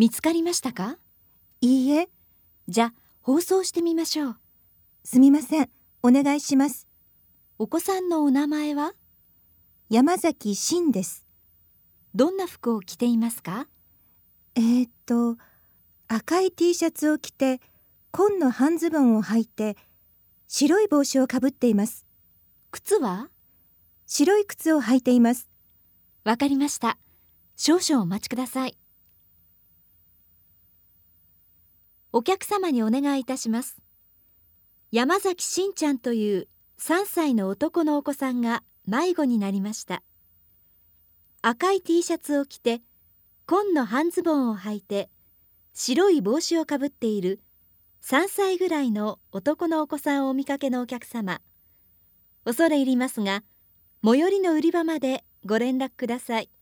見つかりましたか？ いいえ。 じゃあ放送してみましょう。 すみません。お願いします。 お子さんのお名前は？ 山崎真です。 どんな服を着ていますか？ 赤い T シャツを着て、紺の半ズボンを履いて、白い帽子をかぶっています。 靴は？ 白い靴を履いています。 わかりました。少々お待ちください。お客様にお願いいたします。山崎しんちゃんという3歳の男のお子さんが迷子になりました。赤い T シャツを着て、紺の半ズボンを履いて、白い帽子をかぶっている3歳ぐらいの男のお子さんをお見かけのお客様、恐れ入りますが、最寄りの売り場までご連絡ください。